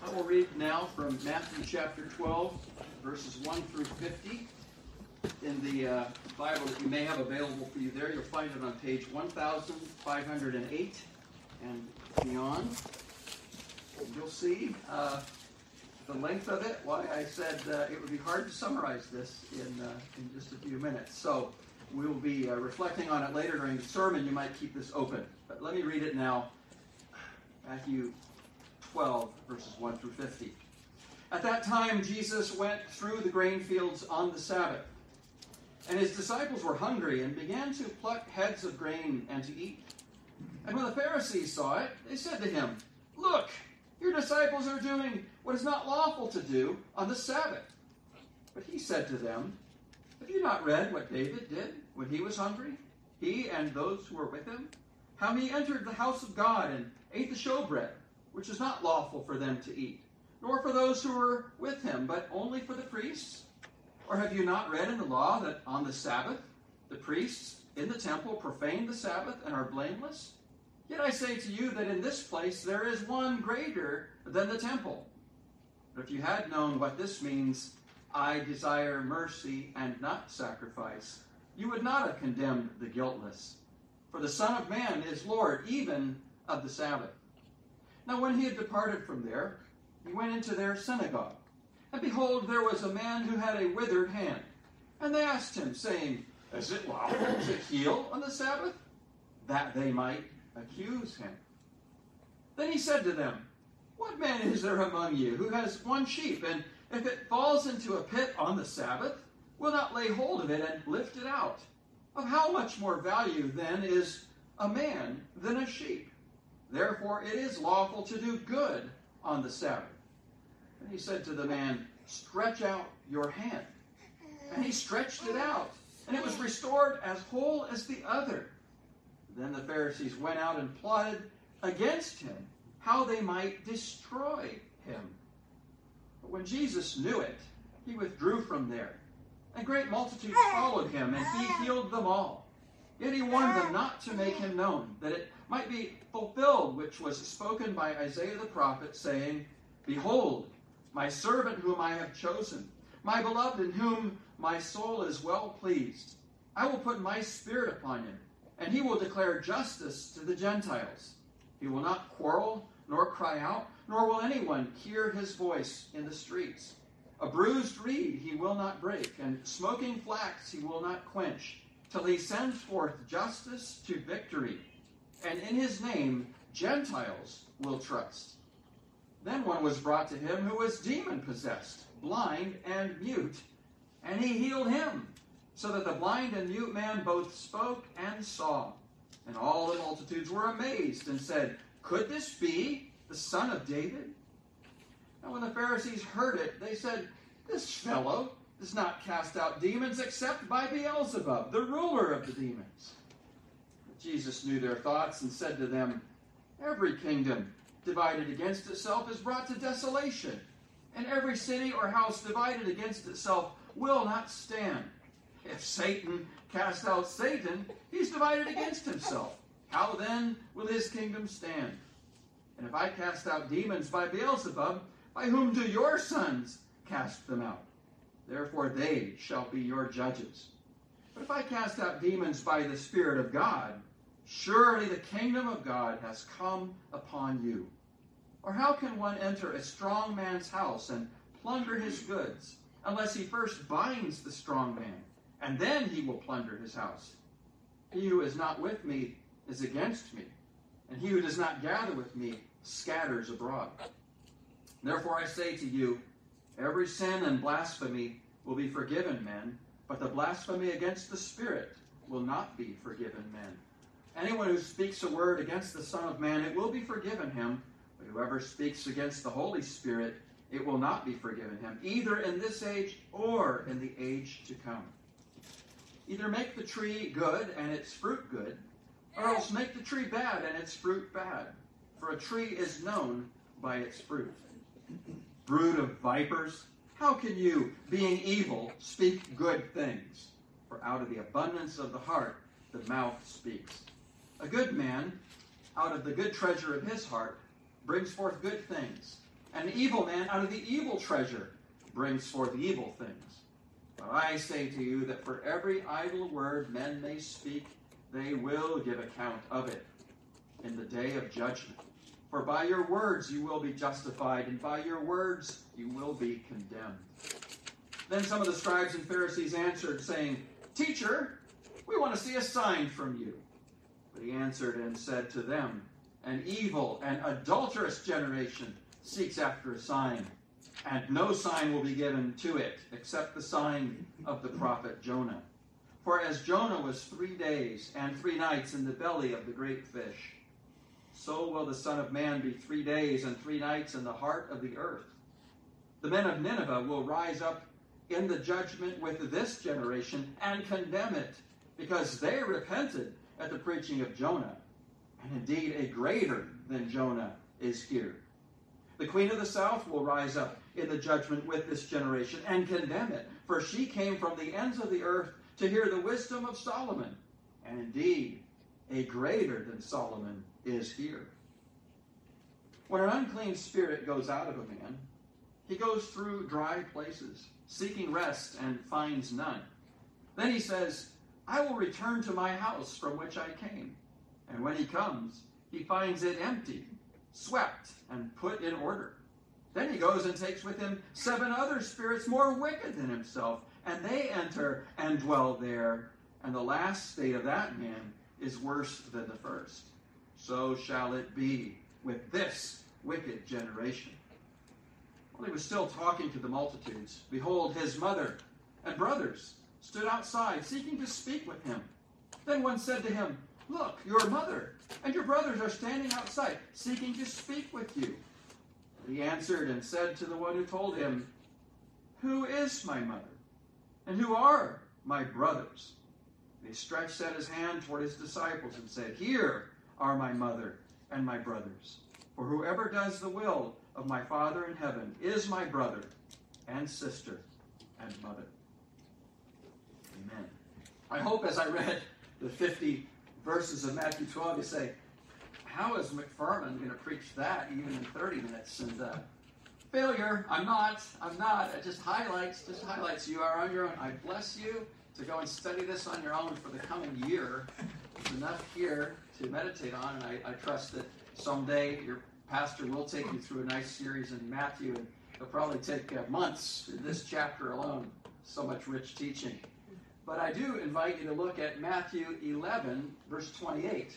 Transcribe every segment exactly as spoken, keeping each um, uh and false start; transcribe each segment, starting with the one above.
I will read now from Matthew chapter twelve, verses one through fifty. In the uh, Bible that you may have available for you there, you'll find it on page one thousand five hundred eight and beyond. And you'll see uh, the length of it, why I said uh, it would be hard to summarize this in, uh, in just a few minutes. So we will be uh, reflecting on it later during the sermon. You might keep this open. But let me read it now. Matthew twelve, verses one through fifty. At that time, Jesus went through the grain fields on the Sabbath. And his disciples were hungry and began to pluck heads of grain and to eat. And when the Pharisees saw it, they said to him, "Look, your disciples are doing what is not lawful to do on the Sabbath." But he said to them, "Have you not read what David did when he was hungry, he and those who were with him? How he entered the house of God and ate the showbread, which is not lawful for them to eat, nor for those who were with him, but only for the priests? Or have you not read in the law that on the Sabbath the priests in the temple profane the Sabbath and are blameless? Yet I say to you that in this place there is one greater than the temple. But if you had known what this means, 'I desire mercy and not sacrifice,' you would not have condemned the guiltless. For the Son of Man is Lord even of the Sabbath." Now when he had departed from there, he went into their synagogue. And behold, there was a man who had a withered hand. And they asked him, saying, "Is it lawful to heal on the Sabbath?" That they might accuse him. Then he said to them, "What man is there among you who has one sheep, and if it falls into a pit on the Sabbath, will not lay hold of it and lift it out? Of how much more value then is a man than a sheep? Therefore it is lawful to do good on the Sabbath." And he said to the man, "Stretch out your hand." And he stretched it out, and it was restored as whole as the other. Then the Pharisees went out and plotted against him, how they might destroy him. But when Jesus knew it, he withdrew from there. And great multitudes followed him, and he healed them all. Yet he warned them not to make him known, that it might be fulfilled which was spoken by Isaiah the prophet, saying, "Behold, my servant whom I have chosen, my beloved in whom my soul is well pleased. I will put my spirit upon him, and he will declare justice to the Gentiles. He will not quarrel nor cry out, nor will anyone hear his voice in the streets. A bruised reed he will not break, and smoking flax he will not quench, till he sends forth justice to victory. And in his name Gentiles will trust." Then one was brought to him who was demon-possessed, blind and mute, and he healed him, so that the blind and mute man both spoke and saw. And all the multitudes were amazed and said, "Could this be the Son of David?" And when the Pharisees heard it, they said, "This fellow does not cast out demons except by Beelzebub, the ruler of the demons." But Jesus knew their thoughts and said to them, "Every kingdom divided against itself is brought to desolation, and every city or house divided against itself will not stand. If Satan cast out Satan, he's divided against himself. How then will his kingdom stand? And if I cast out demons by Beelzebub, by whom do your sons cast them out? Therefore they shall be your judges. But if I cast out demons by the Spirit of God, surely the kingdom of God has come upon you. Or how can one enter a strong man's house and plunder his goods, unless he first binds the strong man, and then he will plunder his house? He who is not with me is against me, and he who does not gather with me scatters abroad. Therefore I say to you, every sin and blasphemy will be forgiven men, but the blasphemy against the Spirit will not be forgiven men. Anyone who speaks a word against the Son of Man, it will be forgiven him. But whoever speaks against the Holy Spirit, it will not be forgiven him, either in this age or in the age to come. Either make the tree good and its fruit good, or else make the tree bad and its fruit bad. For a tree is known by its fruit. Brood of vipers, how can you, being evil, speak good things? For out of the abundance of the heart, the mouth speaks. A good man, out of the good treasure of his heart, brings forth good things. An evil man out of the evil treasure brings forth evil things. But I say to you that for every idle word men may speak, they will give account of it in the day of judgment. For by your words you will be justified, and by your words you will be condemned. Then some of the scribes and Pharisees answered, saying, Teacher, we want to see a sign from you. But he answered and said to them, An evil and adulterous generation seeks after a sign, and no sign will be given to it except the sign of the prophet Jonah. For as Jonah was three days and three nights in the belly of the great fish, so will the Son of Man be three days and three nights in the heart of the earth. The men of Nineveh will rise up in the judgment with this generation and condemn it, because they repented at the preaching of Jonah. And indeed, a greater than Jonah is here. The queen of the south will rise up in the judgment with this generation and condemn it, for she came from the ends of the earth to hear the wisdom of Solomon. And indeed, a greater than Solomon is here. When an unclean spirit goes out of a man, he goes through dry places, seeking rest, and finds none. Then he says, I will return to my house from which I came. And when he comes, he finds it empty, swept, and put in order. Then he goes and takes with him seven other spirits more wicked than himself, and they enter and dwell there. And the last state of that man is worse than the first. So shall it be with this wicked generation. While he was still talking to the multitudes, behold, his mother and brothers stood outside, seeking to speak with him. Then one said to him, Look, your mother and your brothers are standing outside, seeking to speak with you. But he answered and said to the one who told him, Who is my mother? And who are my brothers? And he stretched out his hand toward his disciples and said, Here are my mother and my brothers. For whoever does the will of my Father in heaven is my brother and sister and mother. Amen. I hope as I read the fifty verses of Matthew twelve, you say, how is McFerman going to preach that even in thirty minutes? And uh, failure, I'm not, I'm not. It just highlights, just highlights you are on your own. I bless you to go and study this on your own for the coming year. There's enough here to meditate on, and I, I trust that someday your pastor will take you through a nice series in Matthew, and it'll probably take uh, months in this chapter alone. So much rich teaching. But I do invite you to look at Matthew eleven, verse twenty-eight.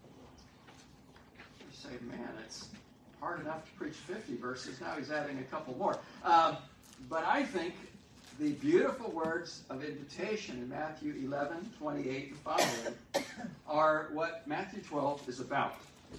You say, man, it's hard enough to preach fifty verses. Now he's adding a couple more. Uh, but I think the beautiful words of invitation in Matthew eleven, twenty-eight and following are what Matthew twelve is about.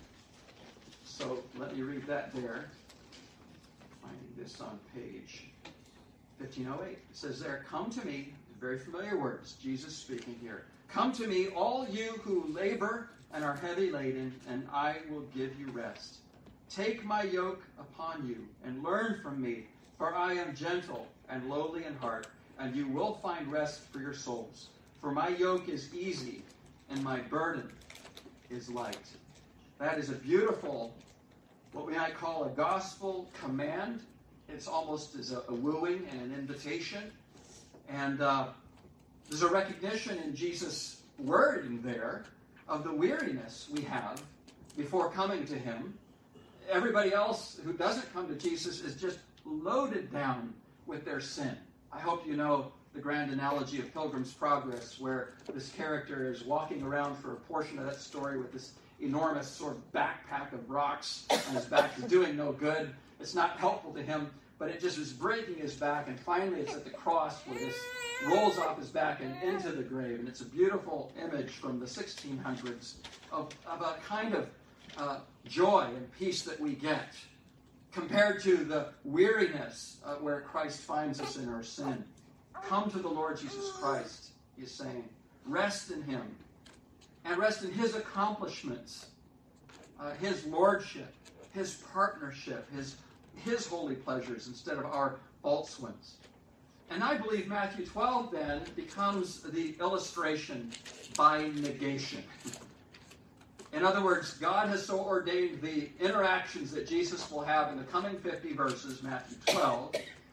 So let me read that there. Finding this on page fifteen oh eight. It says there, Come to me, very familiar words, Jesus speaking here. Come to me, all you who labor and are heavy laden, and I will give you rest. Take my yoke upon you and learn from me, for I am gentle and lowly in heart, and you will find rest for your souls. For my yoke is easy and my burden is light. That is a beautiful, what we might call a gospel command. It's almost as a, a wooing and an invitation. And uh, there's a recognition in Jesus' wording there of the weariness we have before coming to him. Everybody else who doesn't come to Jesus is just loaded down with their sin. I hope you know the grand analogy of Pilgrim's Progress, where this character is walking around for a portion of that story with this enormous sort of backpack of rocks on his back. Is doing no good. It's not helpful to him, but it just is breaking his back, and finally it's at the cross where this rolls off his back and into the grave. And it's a beautiful image from the sixteen hundreds of, of a kind of uh, joy and peace that we get compared to the weariness uh, where Christ finds us in our sin. Come to the Lord Jesus Christ, he's saying. Rest in him. And rest in his accomplishments, uh, his lordship, his partnership, his, his holy pleasures instead of our false ones. And I believe Matthew twelve then becomes the illustration by negation. In other words, God has so ordained the interactions that Jesus will have in the coming fifty verses, Matthew twelve,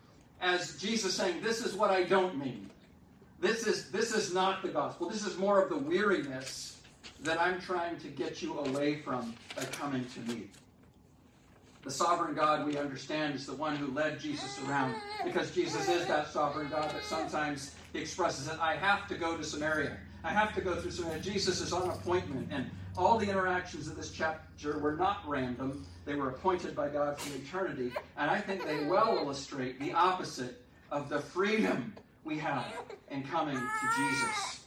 as Jesus saying, this is what I don't mean. This is, this is not the gospel. This is more of the weariness that I'm trying to get you away from by coming to me. The sovereign God, we understand, is the one who led Jesus around, because Jesus is that sovereign God, but sometimes he expresses it, I have to go to Samaria. I have to go through Samaria. Jesus is on appointment, and all the interactions of this chapter were not random. They were appointed by God from eternity, and I think they well illustrate the opposite of the freedom we have in coming to Jesus.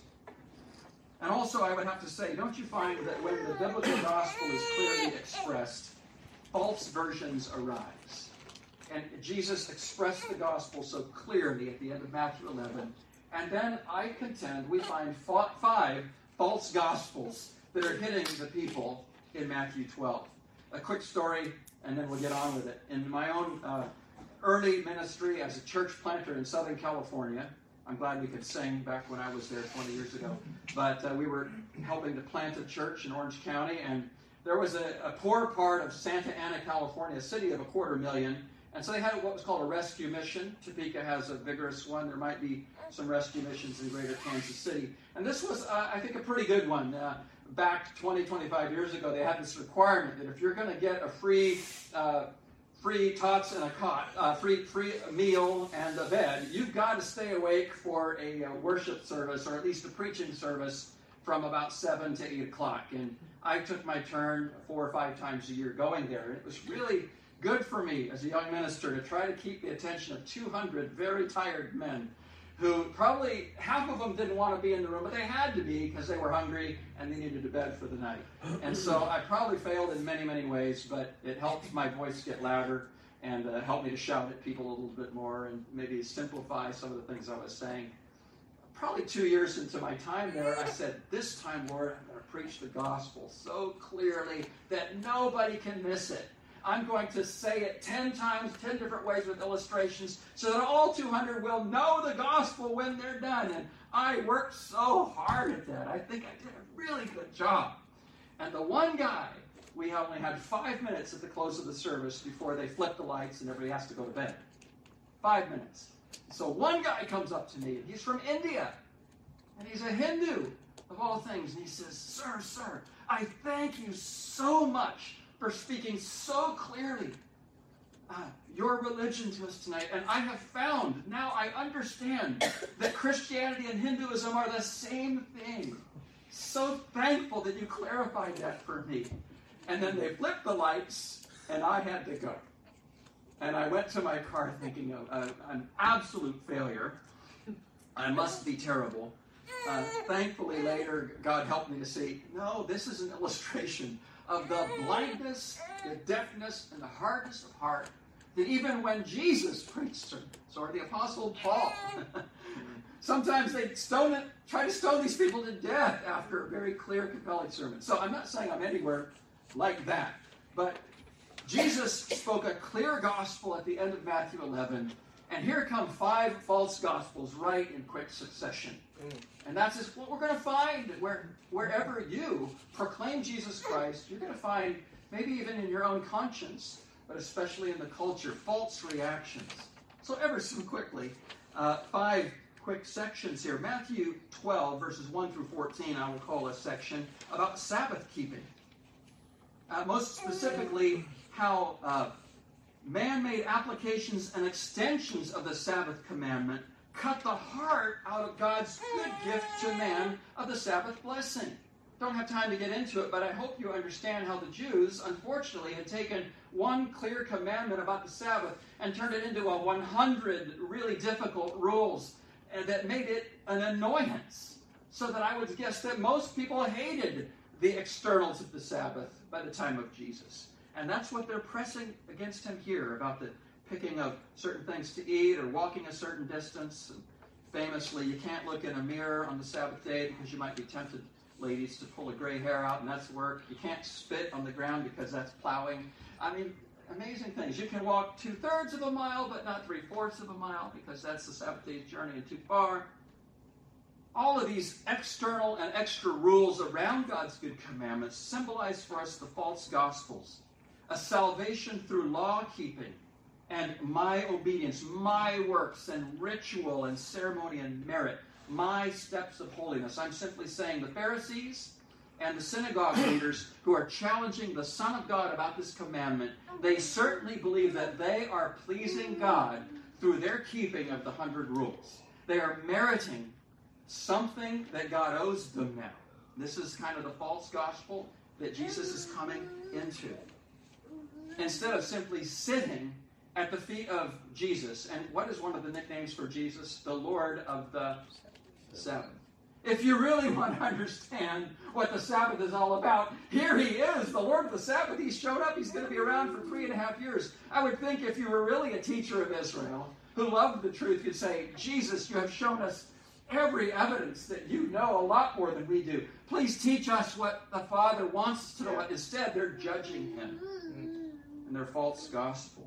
And also, I would have to say, don't you find that when the biblical gospel is clearly expressed, false versions arise? And Jesus expressed the gospel so clearly at the end of Matthew eleven. And then I contend we find five false gospels that are hitting the people in Matthew twelve. A quick story, and then we'll get on with it. In my own uh, early ministry as a church planter in Southern California, I'm glad we could sing back when I was there twenty years ago, but uh, we were helping to plant a church in Orange County, and there was a, a poor part of Santa Ana, California, a city of a quarter million, and so they had what was called a rescue mission. Topeka has a vigorous one. There might be some rescue missions in greater Kansas City. And this was, uh, I think, a pretty good one. Uh, back twenty, twenty-five years ago, they had this requirement that if you're going to get a free uh, free tots and a cot, uh, free free meal and a bed, you've got to stay awake for a uh, worship service, or at least a preaching service, from about seven to eight o'clock. And I took my turn four or five times a year going there. And it was really good for me as a young minister to try to keep the attention of two hundred very tired men who probably, half of them didn't want to be in the room, but they had to be because they were hungry and they needed a bed for the night. And so I probably failed in many, many ways, but it helped my voice get louder and uh, helped me to shout at people a little bit more and maybe simplify some of the things I was saying. Probably two years into my time there, I said, this time, Lord, I'm going to preach the gospel so clearly that nobody can miss it. I'm going to say it ten times, ten different ways with illustrations, so that all two hundred will know the gospel when they're done. And I worked so hard at that. I think I did a really good job. And the one guy, we only had five minutes at the close of the service before they flip the lights and everybody has to go to bed. Five minutes. So one guy comes up to me, and he's from India, and he's a Hindu, of all things, and he says, Sir, sir, I thank you so much for speaking so clearly uh, your religion to us tonight. And I have found, now I understand, that Christianity and Hinduism are the same thing. So thankful that you clarified that for me. And then they flipped the lights, and I had to go. And I went to my car thinking of uh, an absolute failure. I must be terrible. Uh, thankfully later, God helped me to see, no, this is an illustration of the blindness, the deafness, and the hardness of heart, that even when Jesus preached sermons, or the Apostle Paul, sometimes they stone it, try to stone these people to death after a very clear, compelling sermon. So I'm not saying I'm anywhere like that, but Jesus spoke a clear gospel at the end of Matthew eleven, and here come five false gospels right in quick succession. And that's just what we're going to find where, wherever you proclaim Jesus Christ. You're going to find, maybe even in your own conscience, but especially in the culture, false reactions. So ever so quickly, uh, five quick sections here. Matthew twelve, verses one through fourteen, I will call a section about Sabbath keeping. Uh, most specifically, how uh, man-made applications and extensions of the Sabbath commandment cut the heart out of God's good gift to man of the Sabbath blessing. Don't have time to get into it, but I hope you understand how the Jews, unfortunately, had taken one clear commandment about the Sabbath and turned it into a one hundred really difficult rules that made it an annoyance. So that I would guess that most people hated the externals of the Sabbath by the time of Jesus. And that's what they're pressing against him here, about the picking of certain things to eat or walking a certain distance. And famously, you can't look in a mirror on the Sabbath day because you might be tempted, ladies, to pull a gray hair out, and that's work. You can't spit on the ground because that's plowing. I mean, amazing things. You can walk two-thirds of a mile, but not three-fourths of a mile because that's the Sabbath day's journey and too far. All of these external and extra rules around God's good commandments symbolize for us the false gospels, a salvation through law-keeping and my obedience, my works and ritual and ceremony and merit, my steps of holiness. I'm simply saying the Pharisees and the synagogue leaders who are challenging the Son of God about this commandment, they certainly believe that they are pleasing God through their keeping of the hundred rules. They are meriting something that God owes them now. This is kind of the false gospel that Jesus is coming into. Instead of simply sitting at the feet of Jesus, and what is one of the nicknames for Jesus? The Lord of the Sabbath. If you really want to understand what the Sabbath is all about, here he is, the Lord of the Sabbath. He's showed up. He's going to be around for three and a half years. I would think if you were really a teacher of Israel who loved the truth, you'd say, Jesus, you have shown us every evidence that you know a lot more than we do. Please teach us what the Father wants us to know. Instead, they're judging him in their false gospel.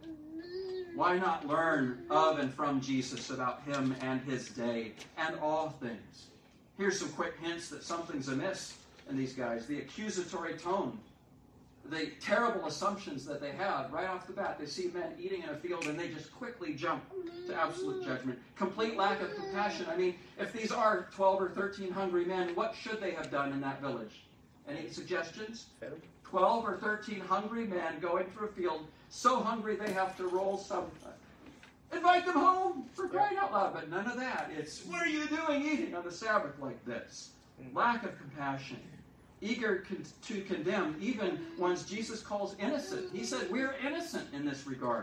Why not learn of and from Jesus about him and his day and all things? Here's some quick hints that something's amiss in these guys. The accusatory tone, the terrible assumptions that they have right off the bat. They see men eating in a field and they just quickly jump to absolute judgment. Complete lack of compassion. I mean, if these are twelve or thirteen hungry men, what should they have done in that village? Any suggestions? twelve or thirteen hungry men going through a field, so hungry they have to roll some... Invite them home, for crying out loud. But none of that. It's, what are you doing eating on the Sabbath like this? Lack of compassion. Eager con- to condemn even ones Jesus calls innocent. He said, we're innocent in this regard.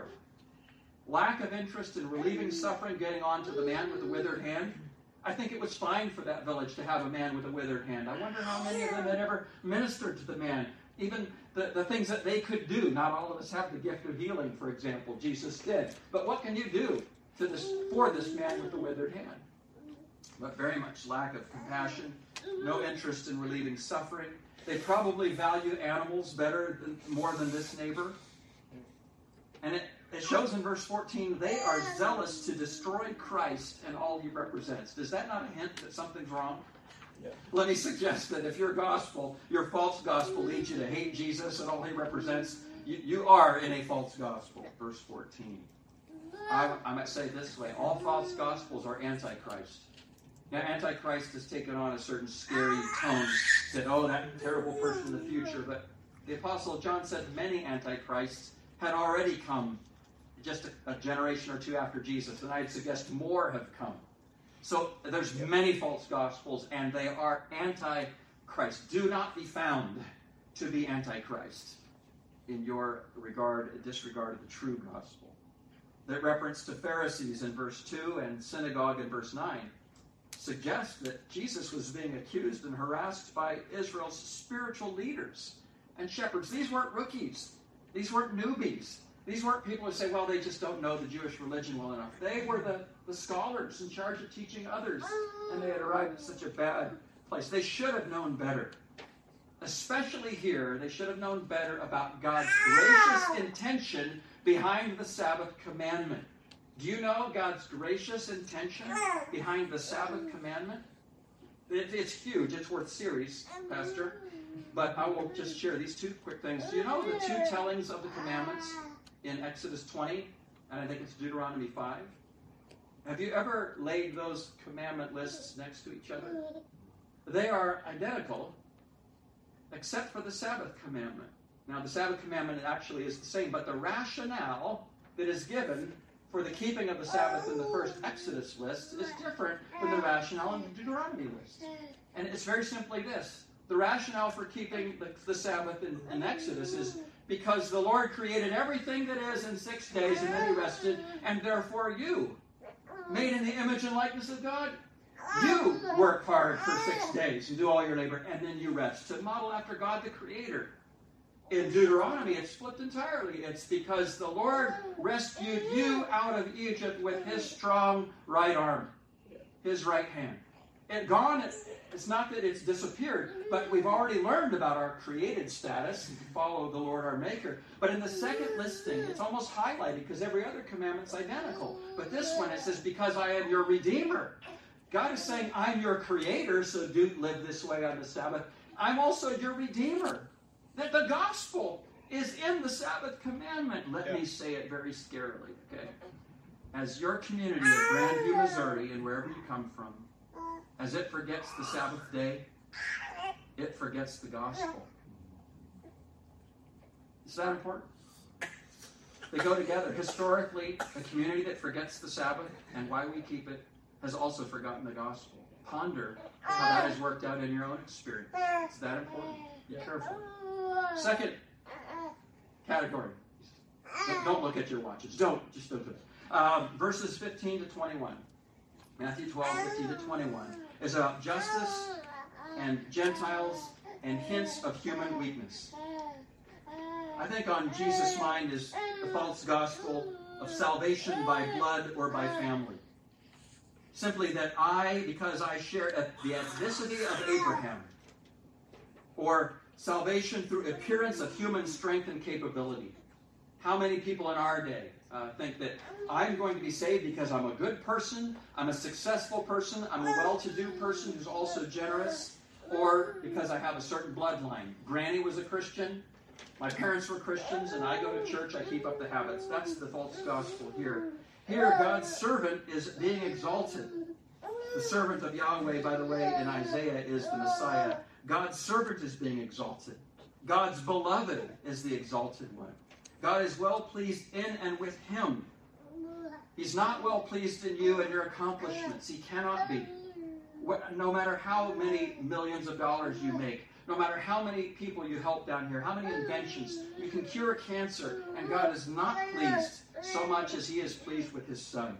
Lack of interest in relieving suffering, getting on to the man with the withered hand. I think it was fine for that village to have a man with a withered hand. I wonder how many of them had ever ministered to the man. Even the, the things that they could do. Not all of us have the gift of healing, for example. Jesus did. But what can you do to this for this man with the withered hand? But very much lack of compassion. No interest in relieving suffering. They probably value animals better than more than this neighbor. And it, it shows in verse fourteen, they are zealous to destroy Christ and all he represents. Does that not a hint that something's wrong? Yeah. Let me suggest that if your gospel, your false gospel leads you to hate Jesus and all he represents, you, you are in a false gospel. Verse fourteen. I, I might say it this way. All false gospels are antichrist. Now, antichrist has taken on a certain scary tone that, oh, that terrible person in the future. But the Apostle John said many antichrists had already come just a, a generation or two after Jesus. And I'd suggest more have come. So there's many false gospels, and they are antichrist. Do not be found to be antichrist in your regard, disregard of the true gospel. The reference to Pharisees in verse two and synagogue in verse nine suggests that Jesus was being accused and harassed by Israel's spiritual leaders and shepherds. These weren't rookies. These weren't newbies. These weren't people who say, well, they just don't know the Jewish religion well enough. They were the, the scholars in charge of teaching others, and they had arrived at such a bad place. They should have known better. Especially here, they should have known better about God's gracious intention behind the Sabbath commandment. Do you know God's gracious intention behind the Sabbath commandment? It, it's huge. It's worth series, Pastor. But I will just share these two quick things. Do you know the two tellings of the commandments in Exodus twenty, and I think it's Deuteronomy five? Have you ever laid those commandment lists next to each other? They are identical, except for the Sabbath commandment. Now, the Sabbath commandment actually is the same, but the rationale that is given for the keeping of the Sabbath in the first Exodus list is different than the rationale in the Deuteronomy list. And it's very simply this. The rationale for keeping the, the Sabbath in, in Exodus is because the Lord created everything that is in six days and then he rested, and therefore you, made in the image and likeness of God, you work hard for six days and do all your labor, and then you rest. To model after God the Creator. In Deuteronomy, it's flipped entirely. It's because the Lord rescued you out of Egypt with his strong right arm, his right hand. It gone, it's not that it's disappeared, but we've already learned about our created status if you follow the Lord our Maker. But in the second listing, it's almost highlighted because every other commandment's identical. But this one, it says, because I am your Redeemer. God is saying, I'm your creator, so do live this way on the Sabbath. I'm also your redeemer. That the gospel is in the Sabbath commandment. Let yeah. me say it very scarily, okay? As your community of Grandview, Missouri, and wherever you come from, as it forgets the Sabbath day, it forgets the gospel. Is that important? They go together. Historically, a community that forgets the Sabbath and why we keep it has also forgotten the gospel. Ponder how that has worked out in your own experience. Is that important? Be careful. Second category. Don't look at your watches. Don't. Just don't do it. Um, verses fifteen to twenty-one. Matthew twelve, fifteen to twenty-one is about justice and Gentiles and hints of human weakness. I think on Jesus' mind is the false gospel of salvation by blood or by family. Simply that I, because I share the ethnicity of Abraham, or salvation through appearance of human strength and capability. How many people in our day uh, think that I'm going to be saved because I'm a good person, I'm a successful person, I'm a well-to-do person who's also generous, or because I have a certain bloodline. Granny was a Christian, my parents were Christians, and I go to church, I keep up the habits. That's the false gospel here. Here, God's servant is being exalted. The servant of Yahweh, by the way, in Isaiah is the Messiah. God's servant is being exalted. God's beloved is the exalted one. God is well pleased in and with him. He's not well pleased in you and your accomplishments. He cannot be. No matter how many millions of dollars you make, no matter how many people you help down here, how many inventions, you can cure cancer, and God is not pleased so much as he is pleased with his Son.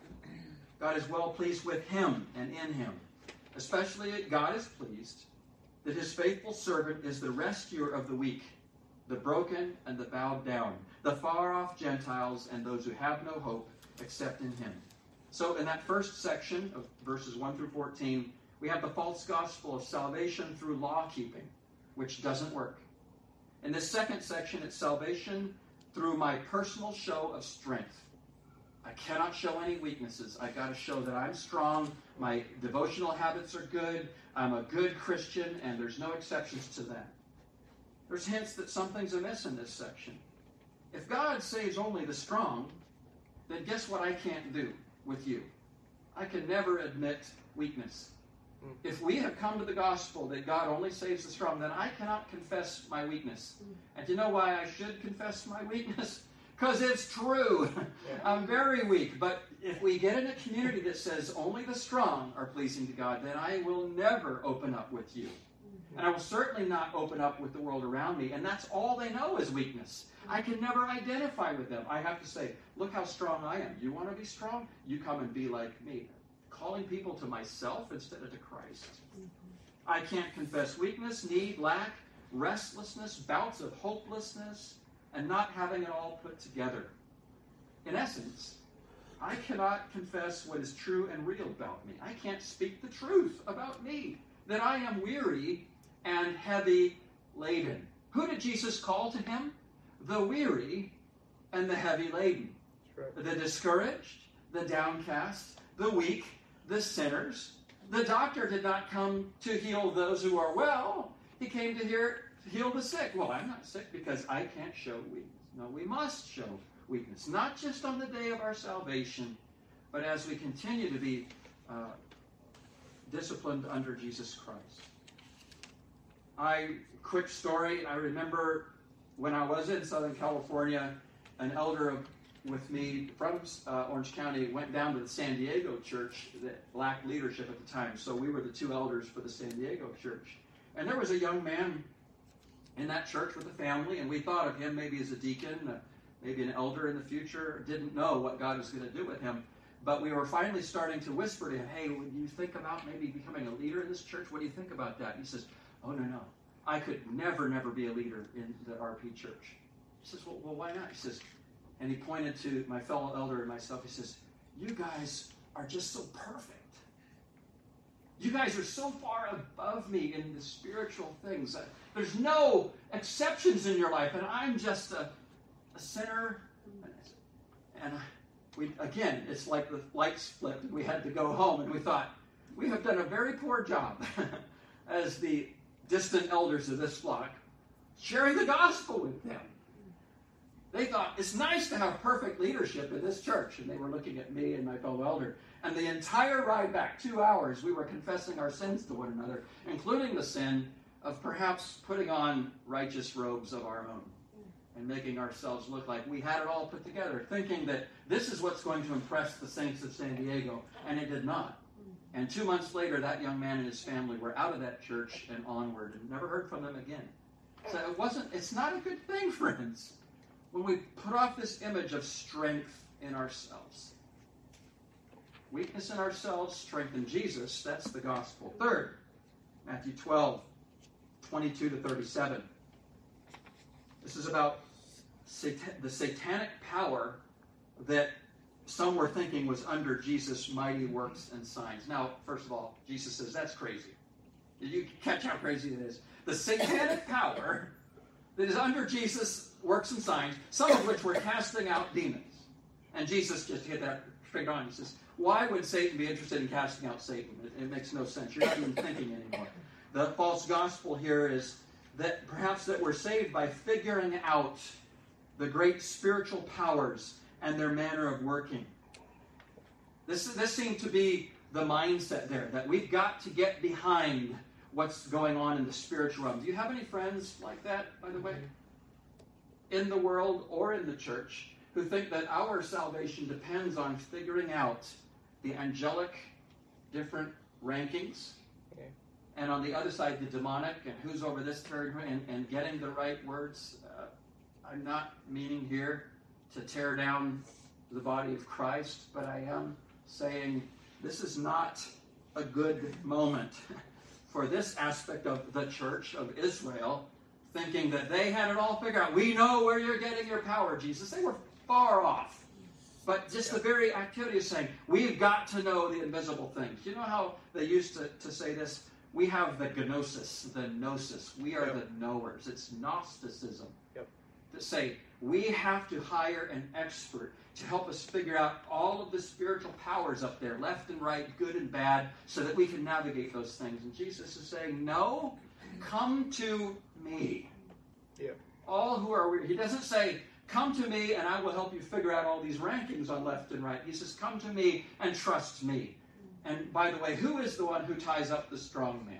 God is well pleased with him and in him. Especially God is pleased that his faithful servant is the rescuer of the weak, the broken and the bowed down, the far-off Gentiles and those who have no hope except in him. So in that first section of verses one through fourteen, we have the false gospel of salvation through law-keeping, which doesn't work. In this second section, it's salvation through my personal show of strength. I cannot show any weaknesses. I've got to show that I'm strong, my devotional habits are good, I'm a good Christian, and there's no exceptions to that. There's hints that something's amiss in this section. If God saves only the strong, then guess what I can't do with you? I can never admit weakness. If we have come to the gospel that God only saves the strong, then I cannot confess my weakness. And do you know why I should confess my weakness? Because it's true. I'm very weak. But if we get in a community that says only the strong are pleasing to God, then I will never open up with you. And I will certainly not open up with the world around me. And that's all they know is weakness. I can never identify with them. I have to say, look how strong I am. You want to be strong? You come and be like me. Calling people to myself instead of to Christ. I can't confess weakness, need, lack, restlessness, bouts of hopelessness, and not having it all put together. In essence, I cannot confess what is true and real about me. I can't speak the truth about me, that I am weary and heavy laden. Who did Jesus call to him? The weary and the heavy laden. Right. The discouraged, the downcast, the weak, the sinners. The doctor did not come to heal those who are well. He came to hear, heal the sick. Well, I'm not sick because I can't show weakness. No, we must show weakness, not just on the day of our salvation, but as we continue to be uh, disciplined under Jesus Christ. I, quick story, I remember when I was in Southern California, an elder of with me from uh, Orange County went down to the San Diego church that lacked leadership at the time. So we were the two elders for the San Diego church. And there was a young man in that church with a family, and we thought of him maybe as a deacon, uh, maybe an elder in the future. Didn't know what God was going to do with him. But we were finally starting to whisper to him, hey, would you think about maybe becoming a leader in this church? What do you think about that? And he says, oh, no, no. I could never, never be a leader in the R P church. He says, well, well why not? He says, and he pointed to my fellow elder and myself. He says, you guys are just so perfect. You guys are so far above me in the spiritual things. There's no exceptions in your life, and I'm just a, a sinner. And we again, it's like the lights flipped. We had to go home, and we thought, we have done a very poor job as the distant elders of this flock sharing the gospel with them. They thought, it's nice to have perfect leadership in this church. And they were looking at me and my fellow elder. And the entire ride back, two hours, we were confessing our sins to one another, including the sin of perhaps putting on righteous robes of our own and making ourselves look like we had it all put together, thinking that this is what's going to impress the saints of San Diego. And it did not. And two months later, that young man and his family were out of that church and onward, and never heard from them again. So it wasn't, it's not a good thing, friends, when we put off this image of strength in ourselves. Weakness in ourselves, strength in Jesus, that's the gospel. Third, Matthew twelve, twenty-two to thirty-seven. This is about satan- the satanic power that some were thinking was under Jesus' mighty works and signs. Now, first of all, Jesus says, that's crazy. Did you catch how crazy it is? The satanic power that is under Jesus' works and signs, some of which were casting out demons. And Jesus, just to get that straight on, he says, why would Satan be interested in casting out Satan? It, it makes no sense. You're not even thinking anymore. The false gospel here is that perhaps that we're saved by figuring out the great spiritual powers and their manner of working. This, this seemed to be the mindset there, that we've got to get behind what's going on in the spiritual realm. Do you have any friends like that, by the way, in the world or in the church, who think that our salvation depends on figuring out the angelic different rankings, okay, and on the other side, the demonic, and who's over this territory, and, and getting the right words? Uh, I'm not meaning here to tear down the body of Christ, but I am saying this is not a good moment for this aspect of the church of Israel, thinking that they had it all figured out. We know where you're getting your power, Jesus. They were far off. But just the very activity of saying, we've got to know the invisible things. You know how they used to, to say this? We have the gnosis, the gnosis. We are yep. the knowers. It's Gnosticism. Yep. To say, we have to hire an expert to help us figure out all of the spiritual powers up there, left and right, good and bad, so that we can navigate those things. And Jesus is saying, no, come to me. Yep. All who are weary. He doesn't say, come to me and I will help you figure out all these rankings on left and right. He says, come to me and trust me. And by the way, who is the one who ties up the strong man?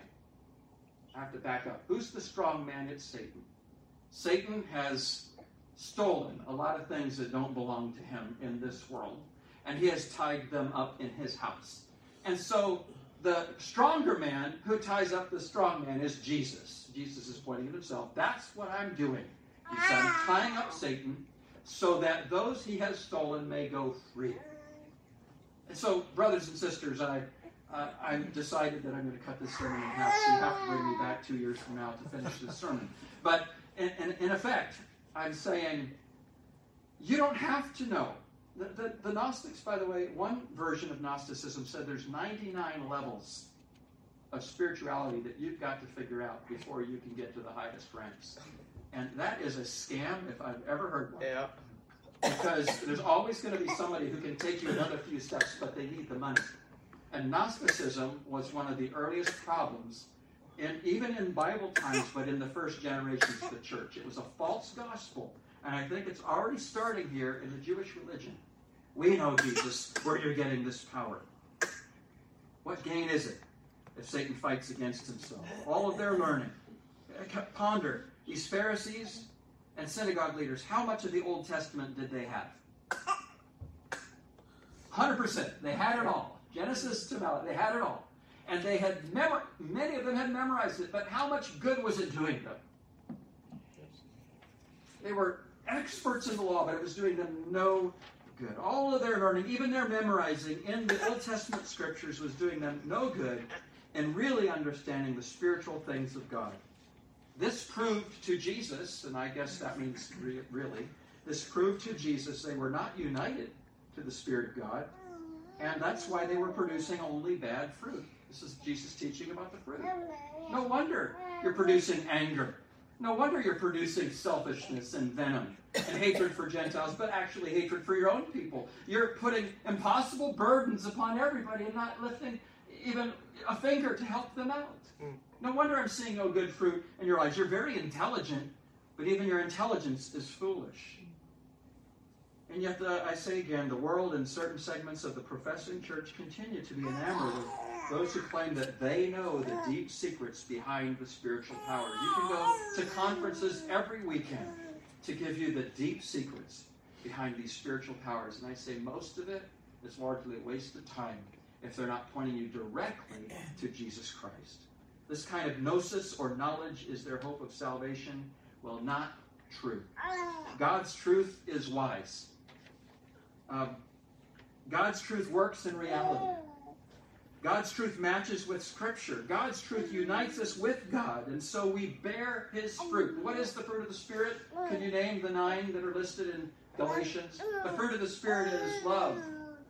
I have to back up. Who's the strong man? It's Satan. Satan has stolen a lot of things that don't belong to him in this world, and he has tied them up in his house. And so the stronger man who ties up the strong man is Jesus. Jesus is pointing at himself. That's what I'm doing. He said, I'm tying up Satan so that those he has stolen may go free. And so, brothers and sisters, I uh, I've decided that I'm going to cut this sermon in half, so you have to bring me back two years from now to finish this sermon. But in, in, in effect, I'm saying you don't have to know. The, the, the Gnostics, by the way, one version of Gnosticism said there's ninety-nine levels of spirituality that you've got to figure out before you can get to the highest ranks. And that is a scam if I've ever heard one. Yeah. Because there's always going to be somebody who can take you another few steps, but they need the money. And Gnosticism was one of the earliest problems, in, even in Bible times, but in the first generations of the church. It was a false gospel. And I think it's already starting here in the Jewish religion. We know, Jesus, where you're getting this power. What gain is it if Satan fights against himself? All of their learning. Ponder. These Pharisees and synagogue leaders, how much of the Old Testament did they have? one hundred percent. They had it all. Genesis to Malachi, they had it all. And they had, memor- many of them had memorized it, but how much good was it doing them? They were experts in the law, but it was doing them no good. All of their learning, even their memorizing in the Old Testament scriptures, was doing them no good in really understanding the spiritual things of God. This proved to Jesus, and I guess that means re- really, this proved to Jesus they were not united to the Spirit of God, and that's why they were producing only bad fruit. This is Jesus teaching about the fruit. No wonder you're producing anger. No wonder you're producing selfishness and venom and hatred for Gentiles, but actually hatred for your own people. You're putting impossible burdens upon everybody and not lifting, even a finger to help them out. No wonder I'm seeing no good fruit in your lives. You're very intelligent, but even your intelligence is foolish. And yet, uh, I say again, the world and certain segments of the professing church continue to be enamored of those who claim that they know the deep secrets behind the spiritual power. You can go to conferences every weekend to give you the deep secrets behind these spiritual powers. And I say most of it is largely a waste of time if they're not pointing you directly to Jesus Christ. This kind of gnosis or knowledge is their hope of salvation. Well, not true. God's truth is wise. Um, God's truth works in reality. God's truth matches with Scripture. God's truth unites us with God, and so we bear His fruit. What is the fruit of the Spirit? Can you name the nine that are listed in Galatians? The fruit of the Spirit is love,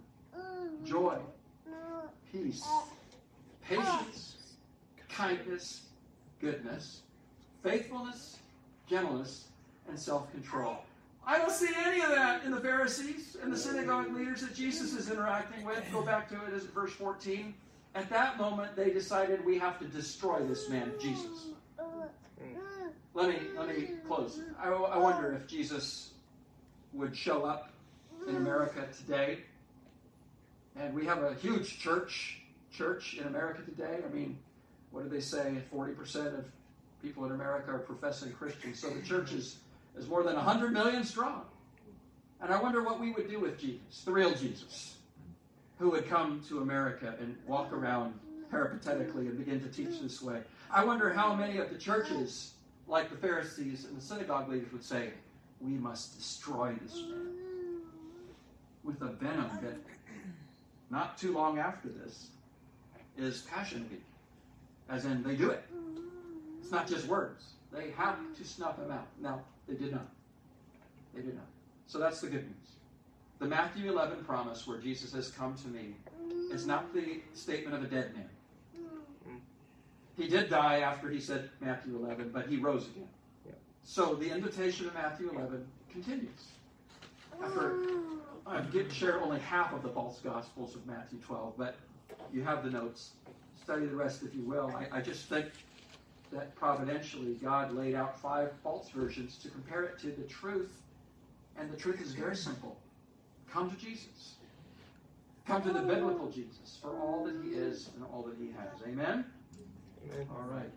joy, peace, patience, kindness, goodness, faithfulness, gentleness, and self-control. I don't see any of that in the Pharisees and the synagogue leaders that Jesus is interacting with. Go back to it as verse fourteen. At that moment, they decided we have to destroy this man, Jesus. Let me let me close. I, I wonder if Jesus would show up in America today. And we have a huge church church in America today. I mean, what do they say? forty percent of people in America are professing Christians. So the church is, is more than one hundred million strong. And I wonder what we would do with Jesus, the real Jesus, who would come to America and walk around peripatetically and begin to teach this way. I wonder how many of the churches, like the Pharisees and the synagogue leaders, would say, we must destroy this man with a venom that not too long after this is Passion Week. As in, they do it. It's not just words. They have to snuff him out. Now, they did not. They did not. So that's the good news. The Matthew eleven promise where Jesus says, come to me, is not the statement of a dead man. He did die after he said Matthew eleven, but he rose again. So the invitation of Matthew eleven continues. After I've get, shared only half of the false gospels of Matthew twelve, but you have the notes. Study the rest if you will. I, I just think that providentially God laid out five false versions to compare it to the truth. And the truth is very simple. Come to Jesus. Come to the biblical Jesus for all that he is and all that he has. Amen? Amen. All right.